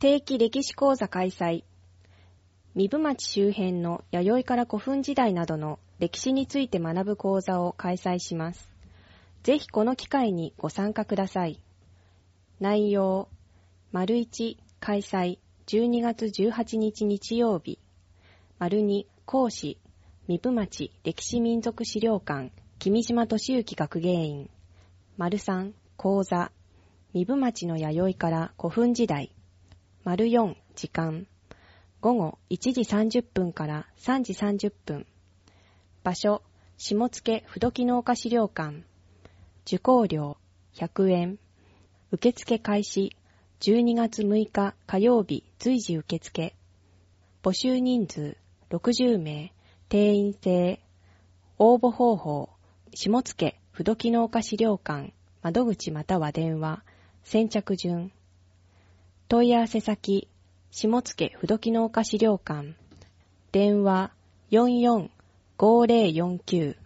定期歴史講座開催。壬生町周辺の弥生から古墳時代などの歴史について学ぶ講座を開催します。ぜひこの機会にご参加ください。内容、1開催12月18日日曜日。2講師、壬生町歴史民族資料館君島俊之学芸員。3講座、壬生町の弥生から古墳時代。4時間、午後1時30分から3時30分。場所、下野不時農家資料館。受講料100円。受付開始12月6日火曜日随時受付。募集人数60名。定員制。応募方法、下野不時農家資料館窓口または電話。先着順。問い合わせ先、下野不時農家資料館。電話445049